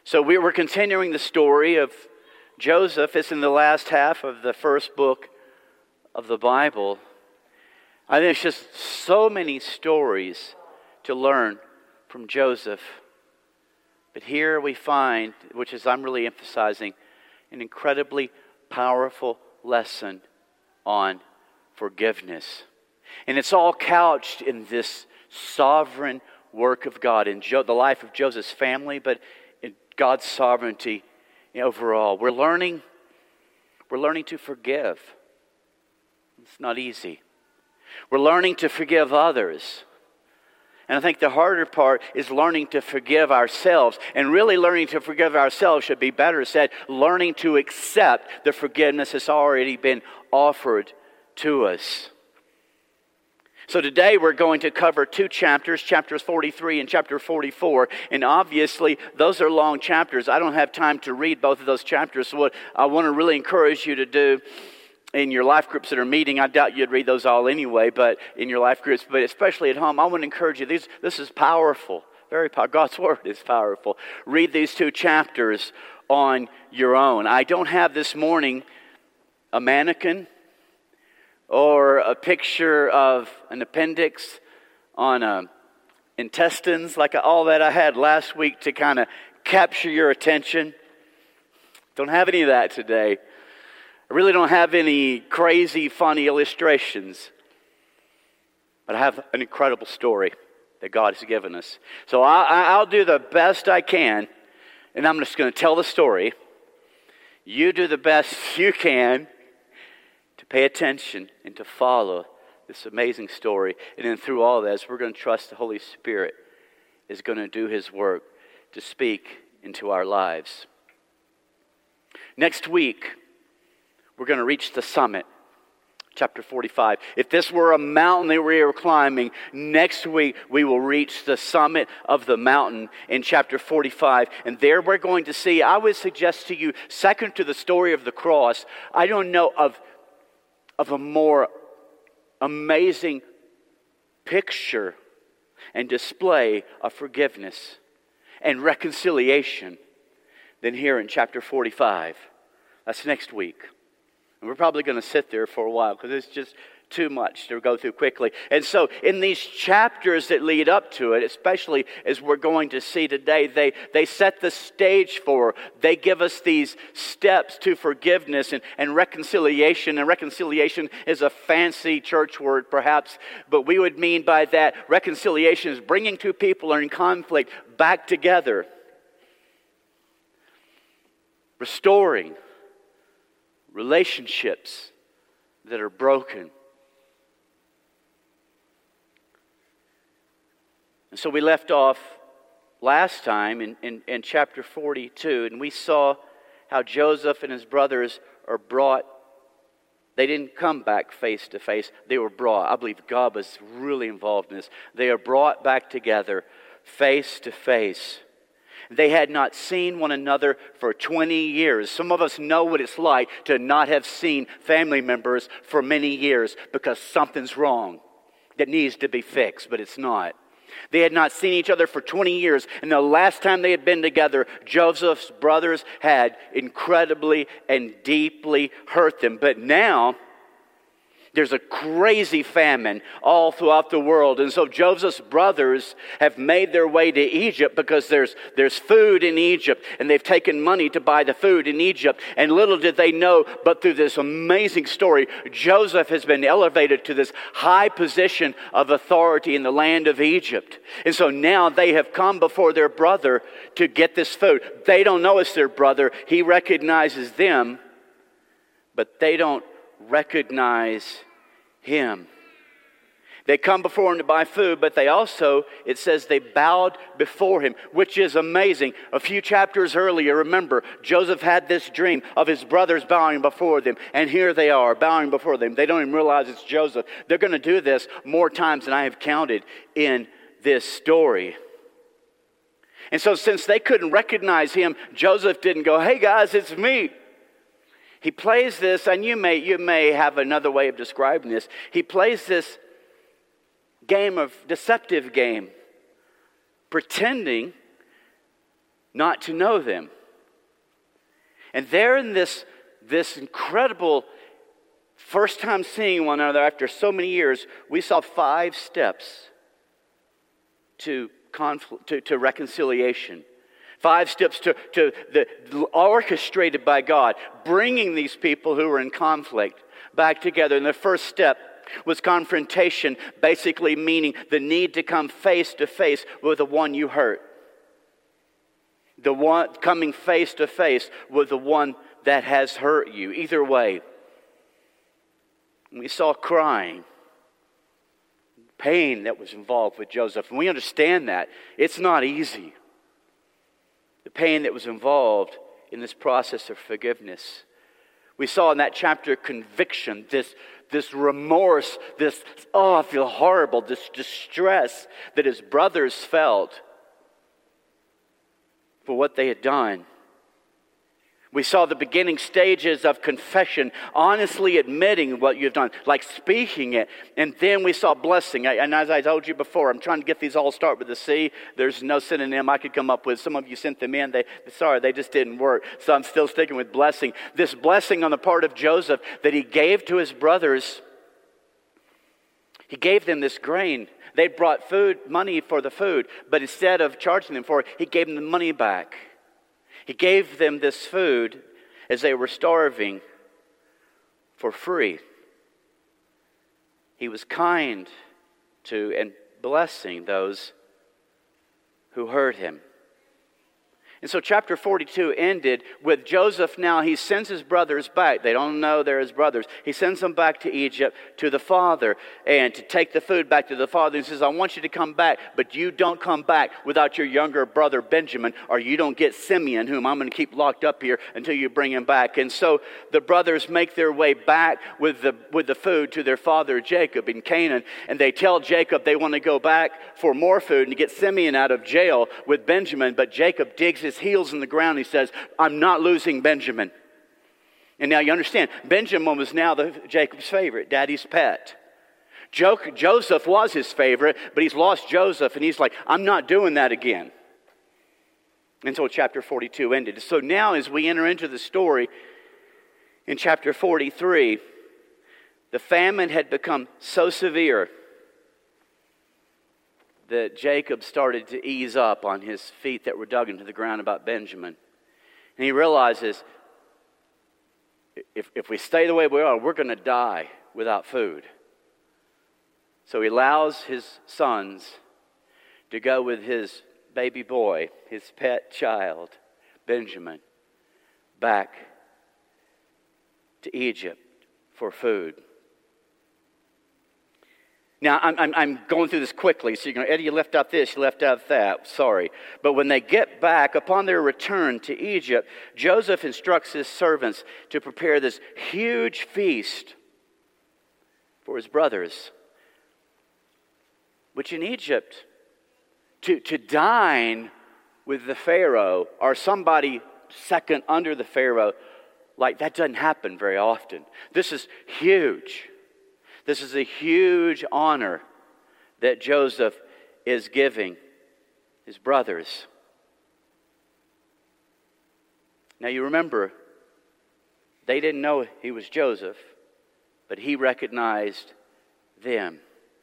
So we were continuing the story of Joseph. It's in the last half of the first book of the Bible. I think there's just so many stories to learn from Joseph. But here we find, which is I'm really emphasizing, an incredibly powerful lesson on forgiveness. And it's all couched in this sovereign work of God in the life of Joseph's family, but in God's sovereignty overall. We're learning to forgive. It's not easy. We're learning to forgive others. And I think the harder part is learning to forgive ourselves. And really learning to forgive ourselves should be better said, learning to accept the forgiveness that's already been offered to us. So today we're going to cover two chapters, chapters 43 and chapter 44. And obviously those are long chapters. I don't have time to read both of those chapters. So what I want to really encourage you to do in your life groups that are meeting, I doubt you'd read those all anyway, but in your life groups, but especially at home, I want to encourage you. This is powerful, very powerful. God's Word is powerful. Read these two chapters on your own. I don't have this morning a mannequin or a picture of an appendix on intestines like all that I had last week to kind of capture your attention. Don't have any of that today. I really don't have any crazy, funny illustrations. But I have an incredible story that God has given us. So I'll do the best I can, and I'm just going to tell the story. You do the best you can to pay attention and to follow this amazing story. And then through all this, we're going to trust the Holy Spirit is going to do His work to speak into our lives. Next week, we're going to reach the summit, chapter 45. If this were a mountain that we were climbing, next week we will reach the summit of the mountain in chapter 45. And there we're going to see, I would suggest to you, second to the story of the cross, I don't know of a more amazing picture and display of forgiveness and reconciliation than here in chapter 45. That's next week. And we're probably going to sit there for a while because it's just too much to go through quickly. And so in these chapters that lead up to it, especially as we're going to see today, they set the stage for, they give us these steps to forgiveness and reconciliation. And reconciliation is a fancy church word perhaps, but we would mean by that reconciliation is bringing two people who are in conflict back together. Restoring relationships that are broken. And so we left off last time in chapter 42, and we saw how Joseph and his brothers are brought. They didn't come back face to face. They were brought. I believe God was really involved in this. They are brought back together face to face. They had not seen one another for 20 years. Some of us know what it's like to not have seen family members for many years because something's wrong that needs to be fixed, but it's not. They had not seen each other for 20 years, and the last time they had been together, Joseph's brothers had incredibly and deeply hurt them. But now, there's a crazy famine all throughout the world. And so Joseph's brothers have made their way to Egypt because there's food in Egypt. And they've taken money to buy the food in Egypt. And little did they know, but through this amazing story, Joseph has been elevated to this high position of authority in the land of Egypt. And so now they have come before their brother to get this food. They don't know it's their brother. He recognizes them, but they don't recognize him. They come before him to buy food, but they also, it says they bowed before him, which is amazing. A few chapters earlier, remember, Joseph had this dream of his brothers bowing before them, and here they are bowing before them. They don't even realize it's Joseph. They're going to do this more times than I have counted in this story. And so since they couldn't recognize him, Joseph didn't go, "Hey guys, it's me." He plays this, and you may have another way of describing this. He plays this deceptive game, pretending not to know them. And there in this incredible first time seeing one another after so many years, we saw 5 steps to reconciliation. 5 steps orchestrated by God, bringing these people who were in conflict back together. And the first step was confrontation, basically meaning the need to come face to face with the one you hurt. The one coming face to face with the one that has hurt you. Either way. We saw crying, pain that was involved with Joseph. And we understand that. It's not easy. The pain that was involved in this process of forgiveness. We saw in that chapter conviction, this remorse, I feel horrible, this distress that his brothers felt for what they had done. We saw the beginning stages of confession, honestly admitting what you've done, like speaking it. And then we saw blessing. And as I told you before, I'm trying to get these all start with a C. There's no synonym I could come up with. Some of you sent them in. They just didn't work. So I'm still sticking with blessing. This blessing on the part of Joseph that he gave to his brothers. He gave them this grain. They brought money for the food. But instead of charging them for it, he gave them the money back. He gave them this food as they were starving for free. He was kind to and blessing those who hurt him. And so chapter 42 ended with Joseph. Now he sends his brothers back. They don't know they're his brothers. He sends them back to Egypt to the father and to take the food back to the father. He says, I want you to come back, but you don't come back without your younger brother Benjamin, or you don't get Simeon, whom I'm going to keep locked up here until you bring him back. And so the brothers make their way back with the food to their father Jacob in Canaan. And they tell Jacob they want to go back for more food and to get Simeon out of jail with Benjamin. But Jacob digs his heels in the ground. He says, I'm not losing Benjamin. And now you understand, Benjamin was now Jacob's favorite, daddy's pet. Joseph was his favorite, but he's lost Joseph, and he's like, I'm not doing that again. Until chapter 42 ended. So now as we enter into the story in chapter 43, the famine had become so severe that Jacob started to ease up on his feet that were dug into the ground about Benjamin. And he realizes, if we stay the way we are, we're going to die without food. So he allows his sons to go with his baby boy, his pet child, Benjamin, back to Egypt for food. Now, I'm going through this quickly, so you're going, Eddie, you left out this, you left out that, sorry. But when they get back, upon their return to Egypt, Joseph instructs his servants to prepare this huge feast for his brothers. Which in Egypt, to dine with the Pharaoh or somebody second under the Pharaoh, like that doesn't happen very often. This is huge. This is a huge honor that Joseph is giving his brothers. Now you remember, they didn't know he was Joseph, but he recognized them.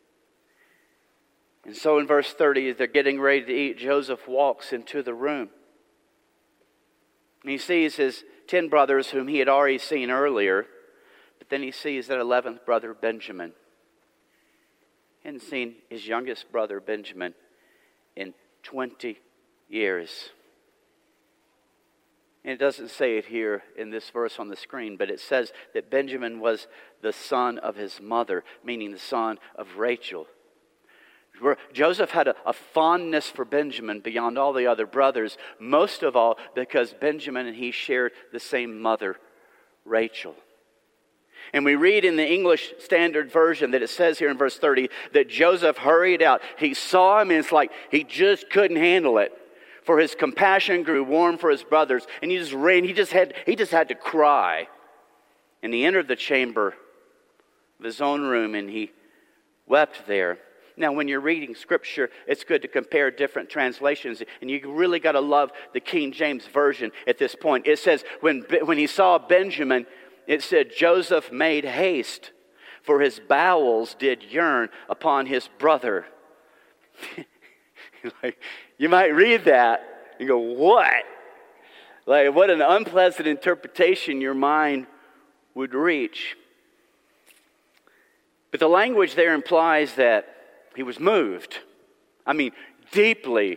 And so in verse 30, as they're getting ready to eat, Joseph walks into the room. And he sees his 10 brothers whom he had already seen earlier. But then he sees that 11th brother, Benjamin. He hadn't seen his youngest brother, Benjamin, in 20 years. And it doesn't say it here in this verse on the screen, but it says that Benjamin was the son of his mother, meaning the son of Rachel. Joseph had a fondness for Benjamin beyond all the other brothers, most of all because Benjamin and he shared the same mother, Rachel. And we read in the English Standard Version that it says here in verse 30 that Joseph hurried out. He saw him and it's like he just couldn't handle it. For his compassion grew warm for his brothers. And he just had to cry. And he entered the chamber of his own room and he wept there. Now, when you're reading Scripture, it's good to compare different translations, and you really got to love the King James Version at this point. It says, when he saw Benjamin, it said, Joseph made haste, for his bowels did yearn upon his brother. Like, you might read that and go, what? Like, what an unpleasant interpretation your mind would reach. But the language there implies that he was moved. I mean, deeply.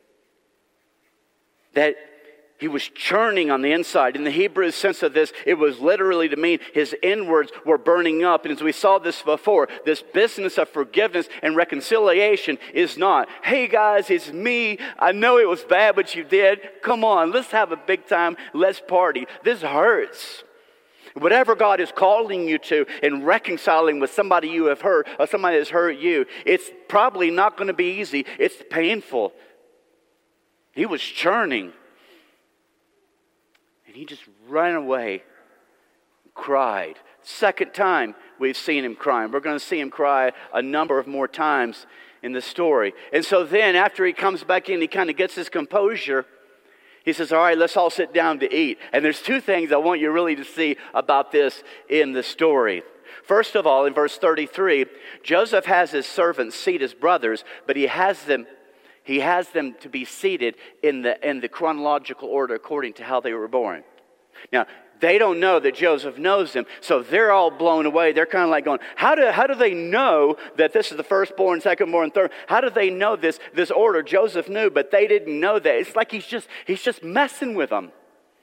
That he was churning on the inside. In the Hebrew sense of this, it was literally to mean his inwards were burning up. And as we saw this before, this business of forgiveness and reconciliation is not, hey guys, it's me. I know it was bad what you did. Come on, let's have a big time. Let's party. This hurts. Whatever God is calling you to and reconciling with somebody you have hurt or somebody that's hurt you, it's probably not going to be easy. It's painful. He was churning. And he just ran away, cried. Second time we've seen him crying. We're going to see him cry a number of more times in the story. And so then after he comes back in, he kind of gets his composure. He says, all right, let's all sit down to eat. And there's two things I want you really to see about this in the story. First of all, in verse 33, Joseph has his servants seat his brothers, but he has them to be seated in the chronological order according to how they were born. Now, they don't know that Joseph knows them, so they're all blown away. They're kind of like going, how do they know that this is the firstborn, secondborn, third? How do they know this order? Joseph knew, but they didn't know that. It's like he's just messing with them.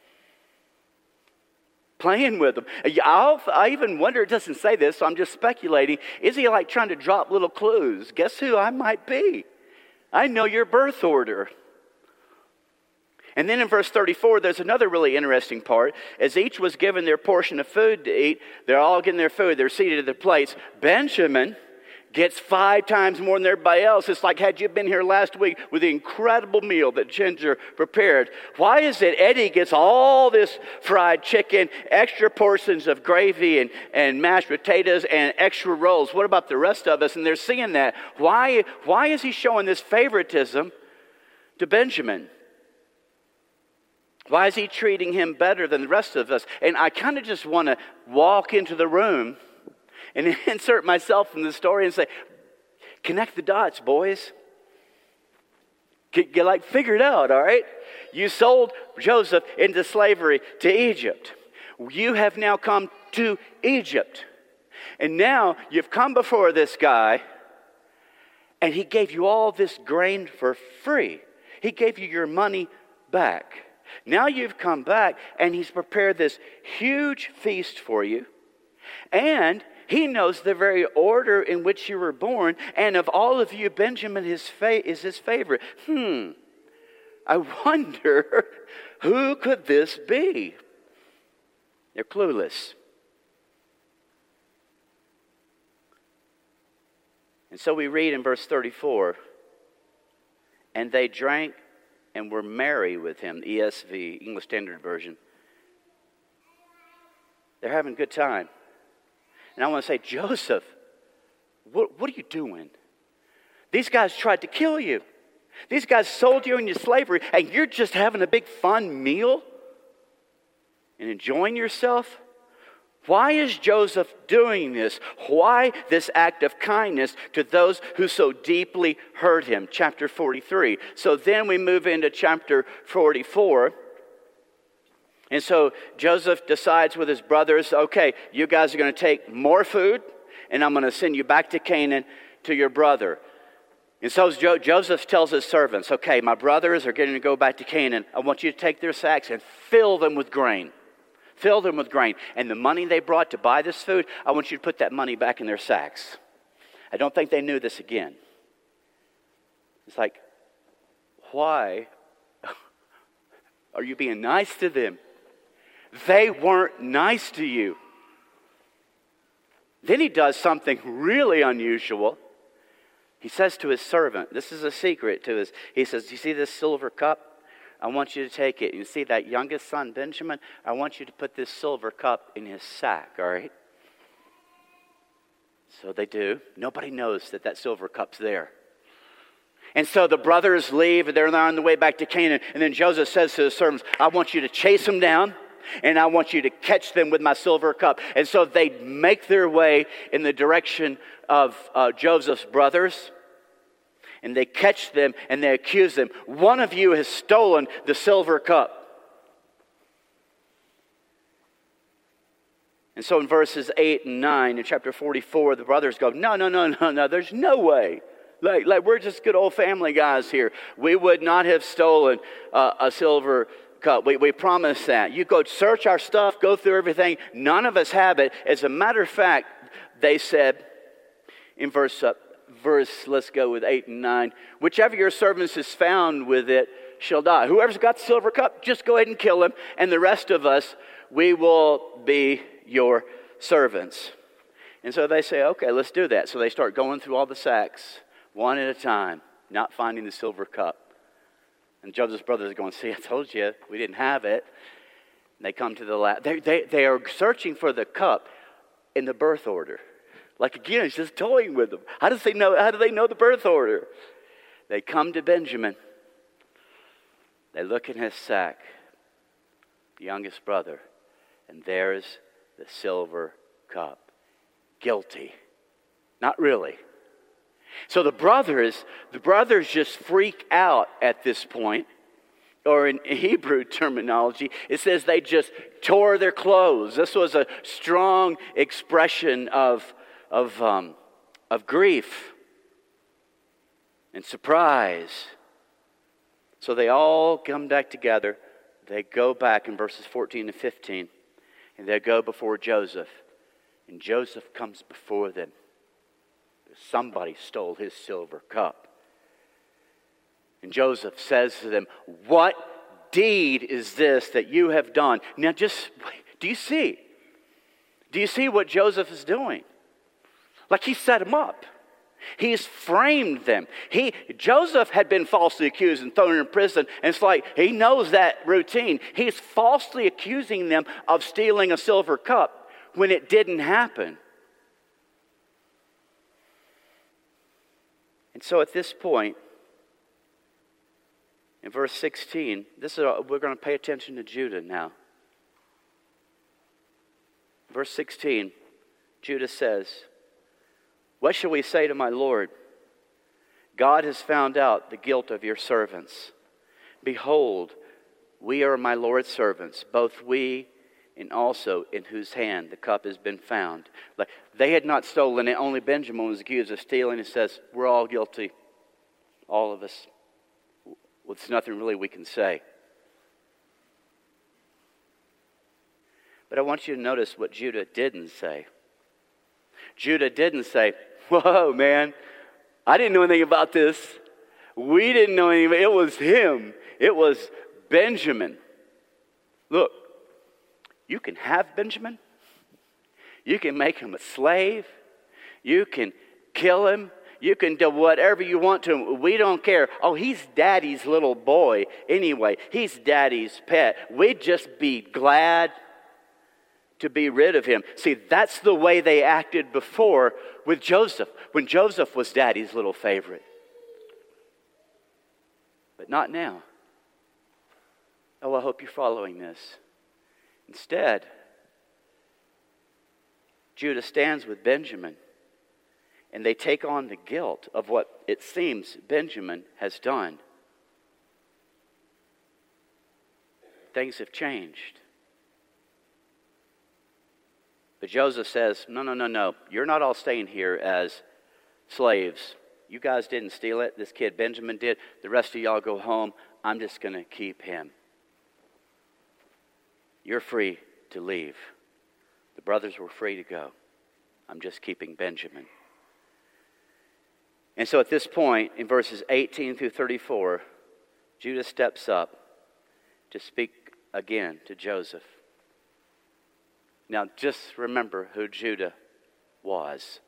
Playing with them. I even wonder, it doesn't say this, so I'm just speculating. Is he like trying to drop little clues? Guess who I might be? I know your birth order. And then in verse 34, there's another really interesting part. As each was given their portion of food to eat, they're all getting their food. They're seated at their plates. Benjamin gets 5 times more than everybody else. It's like, had you been here last week with the incredible meal that Ginger prepared. Why is it Eddie gets all this fried chicken, extra portions of gravy and mashed potatoes and extra rolls? What about the rest of us? And they're seeing that. Why is he showing this favoritism to Benjamin? Why is he treating him better than the rest of us? And I kind of just want to walk into the room and insert myself in the story and say, connect the dots, boys. Get figure it out, all right? You sold Joseph into slavery to Egypt. You have now come to Egypt. And now you've come before this guy, and he gave you all this grain for free. He gave you your money back. Now you've come back, and he's prepared this huge feast for you. And he knows the very order in which you were born. And of all of you, Benjamin is his favorite. I wonder, who could this be? They're clueless. And so we read in verse 34, and they drank and were merry with him, ESV, English Standard Version. They're having a good time. And I want to say, Joseph, what are you doing? These guys tried to kill you. These guys sold you into slavery, and you're just having a big fun meal and enjoying yourself? Why is Joseph doing this? Why this act of kindness to those who so deeply hurt him? Chapter 43. So then we move into chapter 44. And so Joseph decides with his brothers, okay, you guys are going to take more food, and I'm going to send you back to Canaan to your brother. And so Joseph tells his servants, okay, my brothers are going to go back to Canaan. I want you to take their sacks and fill them with grain. Fill them with grain. And the money they brought to buy this food, I want you to put that money back in their sacks. I don't think they knew this again. It's like, why are you being nice to them? They weren't nice to you. Then he does something really unusual. He says to his servant, this is a secret to his, he says, you see this silver cup? I want you to take it. You see that youngest son, Benjamin? I want you to put this silver cup in his sack, all right? So they do. Nobody knows that silver cup's there. And so the brothers leave, and they're on the way back to Canaan. And then Joseph says to his servants, I want you to chase them down, and I want you to catch them with my silver cup. And so they make their way in the direction of Joseph's brothers, and they catch them, and they accuse them. One of you has stolen the silver cup. And so in verses 8 and 9 in chapter 44, the brothers go, no, there's no way. Like we're just good old family guys here. We would not have stolen a silver cup. We promise that. You go search our stuff, go through everything. None of us have it. As a matter of fact, they said in verse, let's go with 8 and 9, whichever your servants is found with it shall die. Whoever's got the silver cup, just go ahead and kill him. And the rest of us, we will be your servants. And so they say, okay, let's do that. So they start going through all the sacks, one at a time, not finding the silver cup. And Joseph's brothers are going, see, I told you, we didn't have it. And they come to the last. They are searching for the cup in the birth order. Like again, it's just toying with them. How do they know the birth order? They come to Benjamin. They look in his sack, the youngest brother, and there's the silver cup. Guilty. Not really. So the brothers just freak out at this point. Or in Hebrew terminology, it says they just tore their clothes. This was a strong expression of grief and surprise. So they all come back together. They go back in verses 14 and 15, and they go before Joseph. And Joseph comes before them. Somebody stole his silver cup. And Joseph says to them, what deed is this that you have done? Now just, do you see? Do you see what Joseph is doing? Like he set them up. He's framed them. Joseph had been falsely accused and thrown in prison. And it's like he knows that routine. He's falsely accusing them of stealing a silver cup when it didn't happen. And so at this point, in verse 16, we're going to pay attention to Judah now. Verse 16, Judah says, what shall we say to my Lord? God has found out the guilt of your servants. Behold, we are my Lord's servants, both we and also in whose hand the cup has been found. Like they had not stolen it, only Benjamin was accused of stealing. It says, we're all guilty, all of us. Well, there's nothing really we can say. But I want you to notice what Judah didn't say. Judah didn't say, whoa, man, I didn't know anything about this. We didn't know anything. It was him. It was Benjamin. Look, you can have Benjamin. You can make him a slave. You can kill him. You can do whatever you want to him. We don't care. Oh, he's daddy's little boy anyway. He's daddy's pet. We'd just be glad to be rid of him. See, that's the way they acted before with Joseph, when Joseph was daddy's little favorite. But not now. Oh, I hope you're following this. Instead, Judah stands with Benjamin, and they take on the guilt of what it seems Benjamin has done. Things have changed. But Joseph says, no. You're not all staying here as slaves. You guys didn't steal it. This kid Benjamin did. The rest of y'all go home. I'm just going to keep him. You're free to leave. The brothers were free to go. I'm just keeping Benjamin. And so at this point, in verses 18 through 34, Judah steps up to speak again to Joseph. Now, just remember who Judah was.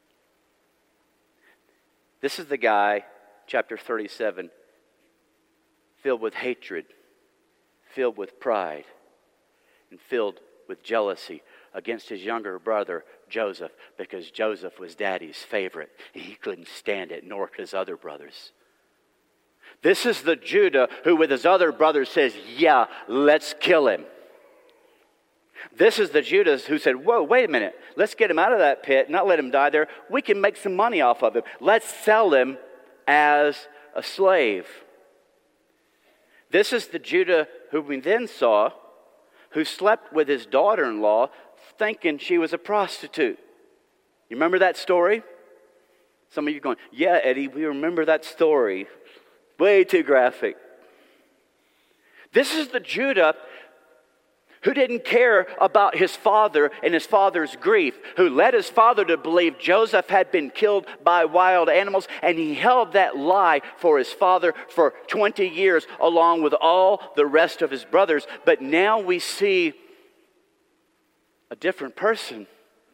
This is the guy, chapter 37, filled with hatred, filled with pride, and filled with jealousy. against his younger brother, Joseph, because Joseph was Daddy's favorite. He couldn't stand it, nor could his other brothers. This is the Judah who with his other brothers says, yeah, let's kill him. This is the Judah who said, whoa, wait a minute. Let's get him out of that pit, not let him die there. We can make some money off of him. Let's sell him as a slave. This is the Judah who we then saw, who slept with his daughter-in-law thinking she was a prostitute. You remember that story? Some of you are going, yeah, Eddie, we remember that story. Way too graphic. This is the Judah who didn't care about his father and his father's grief, who led his father to believe Joseph had been killed by wild animals, and he held that lie for his father for 20 years along with all the rest of his brothers. But now we see a different person.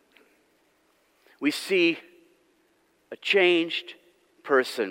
We see a changed person.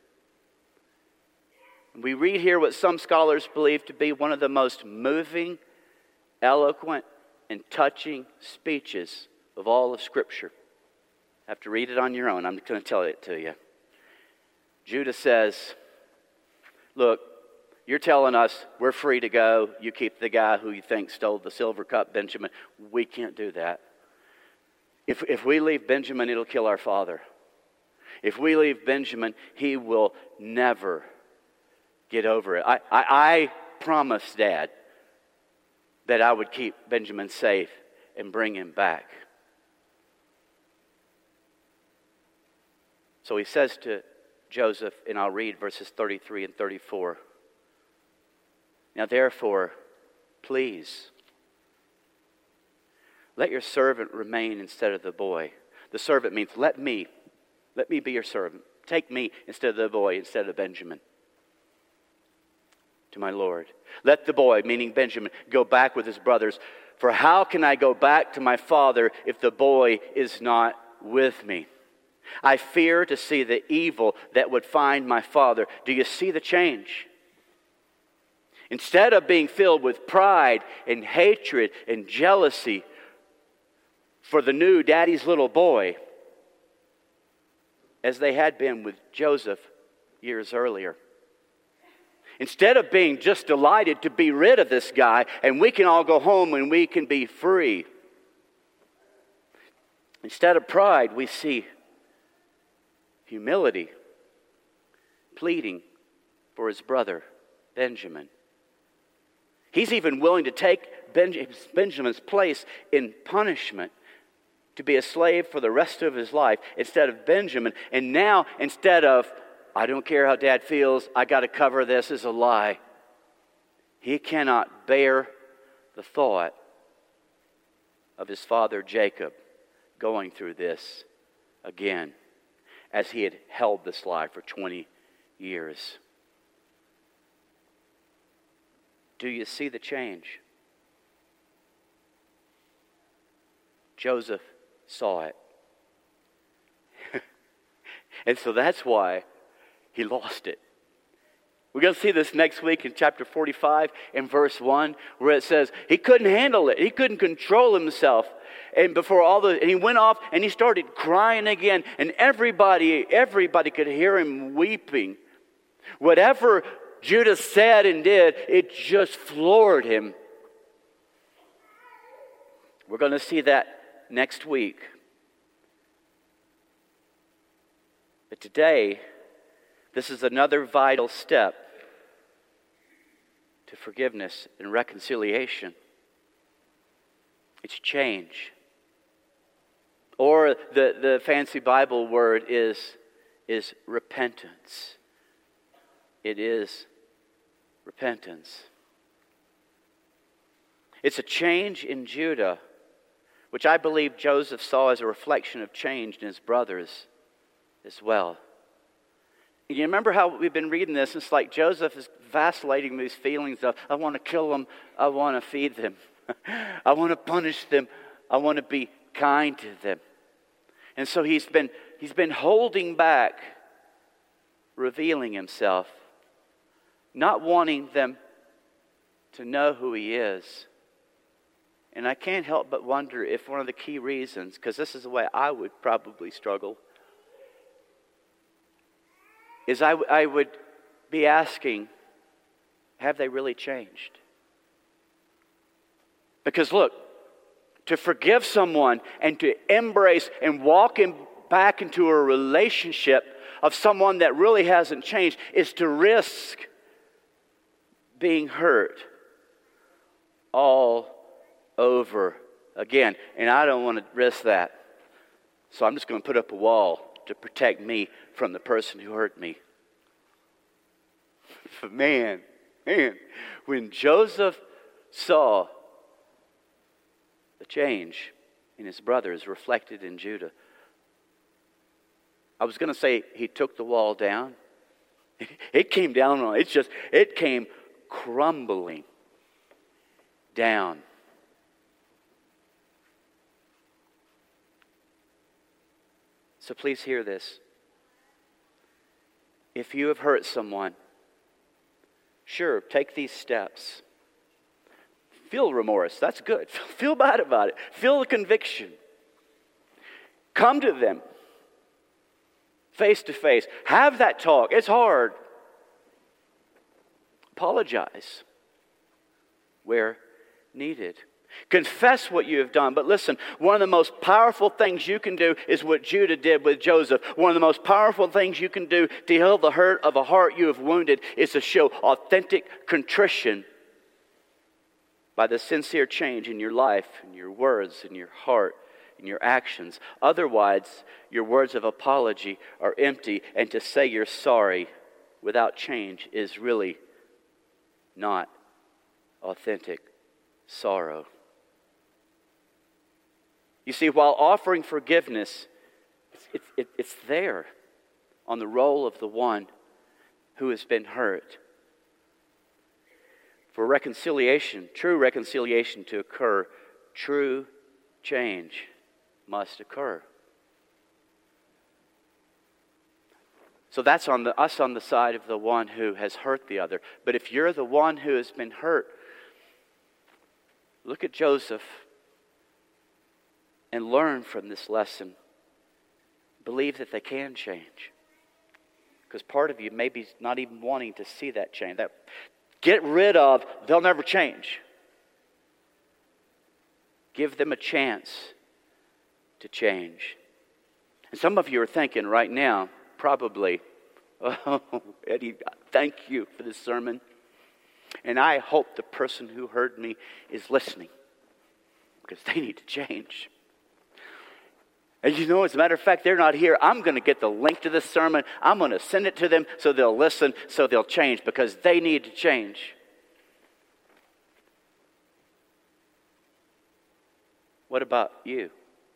We read here what some scholars believe to be one of the most moving, eloquent, and touching speeches of all of Scripture. You have to read it on your own. I'm going to tell it to you. Judah says, look, you're telling us we're free to go. You keep the guy who you think stole the silver cup, Benjamin. We can't do that. If we leave Benjamin, it'll kill our father. If we leave Benjamin, he will never get over it. I promised Dad that I would keep Benjamin safe and bring him back. So he says to Joseph, and I'll read verses 33 and 34. Now therefore, please, let your servant remain instead of the boy. The servant means let me be your servant. Take me instead of the boy, instead of Benjamin, to my Lord. Let the boy, meaning Benjamin, go back with his brothers. For how can I go back to my father if the boy is not with me? I fear to see the evil that would find my father. Do you see the change? Instead of being filled with pride and hatred and jealousy for the new daddy's little boy, as they had been with Joseph years earlier. Instead of being just delighted to be rid of this guy and we can all go home and we can be free. Instead of pride, we see humility, pleading for his brother, Benjamin. He's even willing to take Benjamin's place in punishment to be a slave for the rest of his life instead of Benjamin. And now, instead of, I don't care how Dad feels, I got to cover this as a lie, he cannot bear the thought of his father Jacob going through this again, as he had held this lie for 20 years. Do you see the change? Joseph saw it. And so that's why he lost it. We're going to see this next week in chapter 45 in verse 1, where it says he couldn't handle it. He couldn't control himself. And and he went off and he started crying again. And everybody could hear him weeping. Whatever Judah said and did, it just floored him. We're going to see that next week. But today, this is another vital step to forgiveness and reconciliation. It's change. Or the fancy Bible word is repentance. It is repentance. It's a change in Judah, which I believe Joseph saw as a reflection of change in his brothers as well. You remember how we've been reading this? It's like Joseph is vacillating with these feelings of, I want to kill them, I want to feed them, I want to punish them, I want to be kind to them. And so he's been holding back, revealing himself, not wanting them to know who he is. And I can't help but wonder if one of the key reasons, because this is the way I would probably struggle, is I would be asking, have they really changed? Because look, to forgive someone and to embrace and walk back into a relationship of someone that really hasn't changed is to risk being hurt all over again. And I don't want to risk that. So I'm just going to put up a wall to protect me from the person who hurt me. But man, when Joseph saw the change in his brothers reflected in Judah, I was going to say he took the wall down. It came down on it came crumbling down. So please hear this. If you have hurt someone, sure, take these steps. Feel remorse. That's good. Feel bad about it. Feel the conviction. Come to them face to face. Have that talk. It's hard. Apologize where needed. Confess what you have done. But listen, one of the most powerful things you can do is what Judah did with Joseph. One of the most powerful things you can do to heal the hurt of a heart you have wounded is to show authentic contrition by the sincere change in your life, in your words, in your heart, in your actions. Otherwise, your words of apology are empty, and to say you're sorry without change is really not authentic sorrow. You see, while offering forgiveness, it's there on the role of the one who has been hurt. For reconciliation, true reconciliation to occur, true change must occur. So that's us on the side of the one who has hurt the other. But if you're the one who has been hurt, look at Joseph and learn from this lesson. Believe that they can change. Because part of you may be not even wanting to see that change. That get rid of, they'll never change. Give them a chance to change. And some of you are thinking right now, probably, oh, Eddie, thank you for this sermon. And I hope the person who heard me is listening, because they need to change. And you know, as a matter of fact, they're not here. I'm going to get the link to this sermon. I'm going to send it to them so they'll listen, so they'll change, because they need to change. What about you?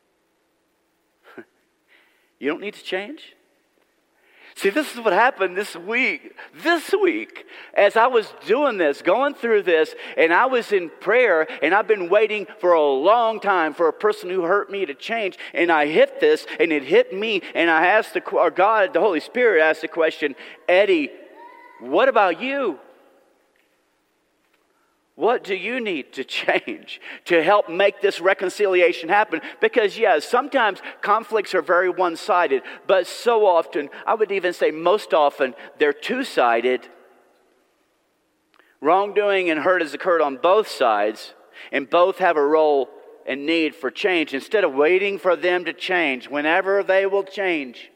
You don't need to change? See, this is what happened this week. This week, as I was doing this, going through this, and I was in prayer, and I've been waiting for a long time for a person who hurt me to change, and I hit this, and it hit me, and I asked the Holy Spirit asked the question, Eddie, what about you? What do you need to change to help make this reconciliation happen? Because, yes, sometimes conflicts are very one-sided, but so often, I would even say most often, they're two-sided. Wrongdoing and hurt has occurred on both sides, and both have a role and need for change. Instead of waiting for them to change, whenever they will change,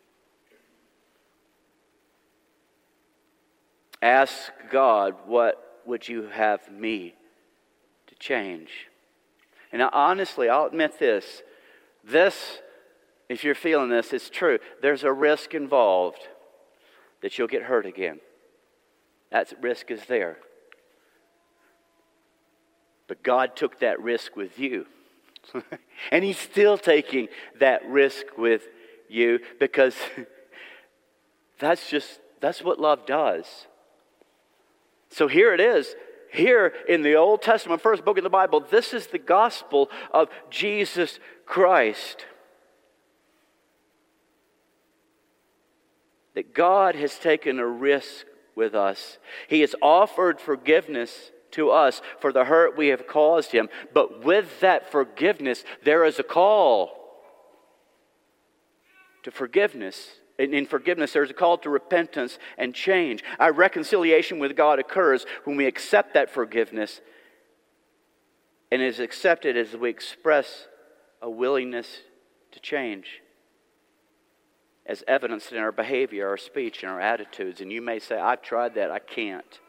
ask God, what would you have me to change? And now, honestly, I'll admit this, if you're feeling this, it's true. There's a risk involved that you'll get hurt again. That risk is there. But God took that risk with you. And He's still taking that risk with you, because that's what love does. So here it is. Here in the Old Testament, first book of the Bible, this is the gospel of Jesus Christ. That God has taken a risk with us. He has offered forgiveness to us for the hurt we have caused him. But with that forgiveness, there is a call to forgiveness. In forgiveness, there's a call to repentance and change. Our reconciliation with God occurs when we accept that forgiveness, and is accepted as we express a willingness to change, as evidenced in our behavior, our speech, and our attitudes. And you may say, I've tried that, I can't.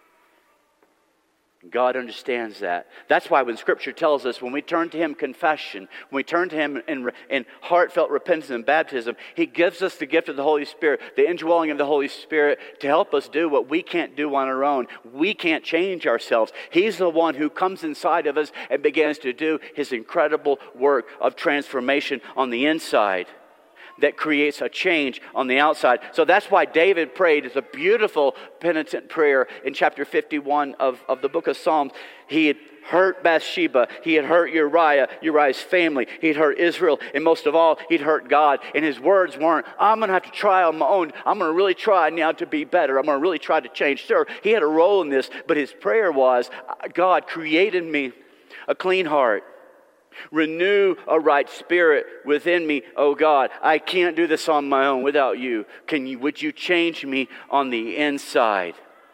God understands that. That's why when Scripture tells us when we turn to Him confession, when we turn to Him in heartfelt repentance and baptism, He gives us the gift of the Holy Spirit, the indwelling of the Holy Spirit to help us do what we can't do on our own. We can't change ourselves. He's the one who comes inside of us and begins to do His incredible work of transformation on the inside that creates a change on the outside. So that's why David prayed. It's a beautiful penitent prayer in chapter 51 of the book of Psalms. He had hurt Bathsheba. He had hurt Uriah's family. He had hurt Israel. And most of all, he'd hurt God. And his words weren't, I'm going to have to try on my own. I'm going to really try now to be better. I'm going to really try to change. Sure, he had a role in this, but his prayer was, God, create in me a clean heart. Renew a right spirit within me, oh God. I can't do this on my own without you. Would you change me on the inside?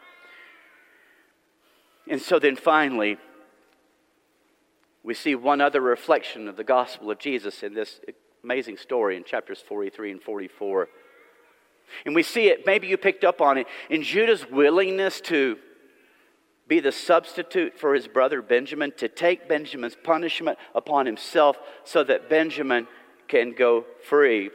And so then finally, we see one other reflection of the gospel of Jesus in this amazing story in chapters 43 and 44. And we see it, maybe you picked up on it, in Judah's willingness to be the substitute for his brother Benjamin, to take Benjamin's punishment upon himself so that Benjamin can go free.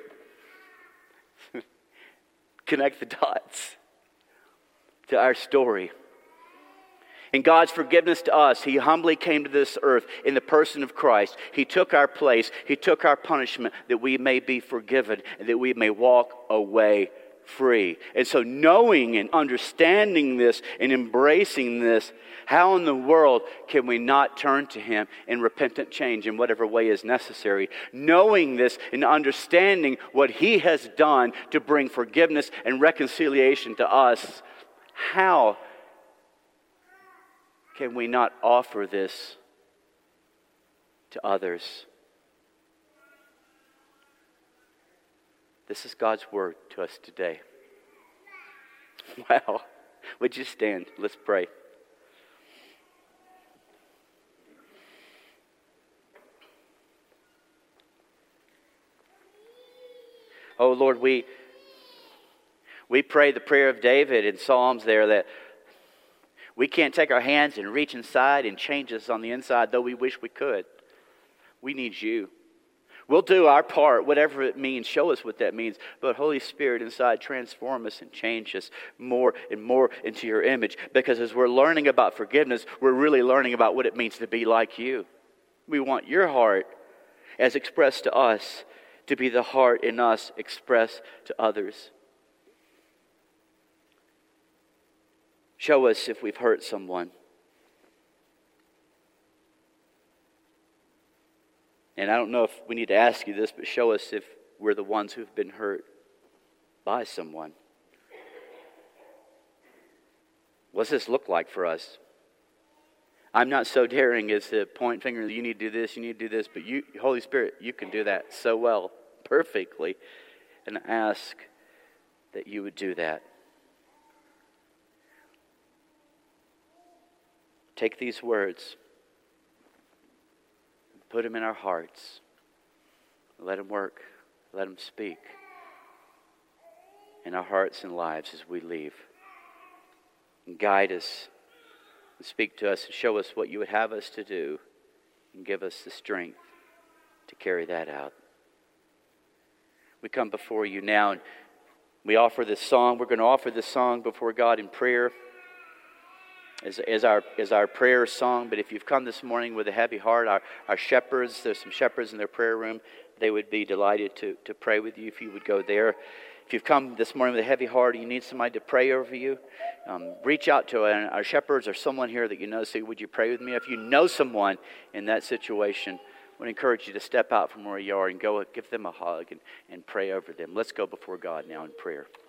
Connect the dots to our story. In God's forgiveness to us, He humbly came to this earth in the person of Christ. He took our place. He took our punishment that we may be forgiven and that we may walk away free. And so knowing and understanding this and embracing this, how in the world can we not turn to Him in repentant change in whatever way is necessary? Knowing this and understanding what He has done to bring forgiveness and reconciliation to us, how can we not offer this to others? This is God's word to us today. Wow. Would you stand? Let's pray. Oh Lord, we pray the prayer of David in Psalms there, that we can't take our hands and reach inside and change us on the inside, though we wish we could. We need you. We'll do our part, whatever it means. Show us what that means. But Holy Spirit inside, transform us and change us more and more into your image. Because as we're learning about forgiveness, we're really learning about what it means to be like you. We want your heart, as expressed to us, to be the heart in us expressed to others. Show us if we've hurt someone. And I don't know if we need to ask you this, but show us if we're the ones who've been hurt by someone. What's this look like for us? I'm not so daring as to point finger, you need to do this, you need to do this, but you, Holy Spirit, you can do that so well, perfectly, and ask that you would do that. Take these words, put them in our hearts. Let them work. Let them speak in our hearts and lives as we leave. And guide us and speak to us and show us what you would have us to do and give us the strength to carry that out. We come before you now and we offer this song. We're going to offer this song before God in prayer as our prayer song. But if you've come this morning with a heavy heart, our shepherds, there's some shepherds in their prayer room, they would be delighted to pray with you if you would go there. If you've come this morning with a heavy heart and you need somebody to pray over you, reach out to our shepherds or someone here that you know. Say, would you pray with me? If you know someone in that situation, I would encourage you to step out from where you are and go give them a hug and pray over them. Let's go before God now in prayer.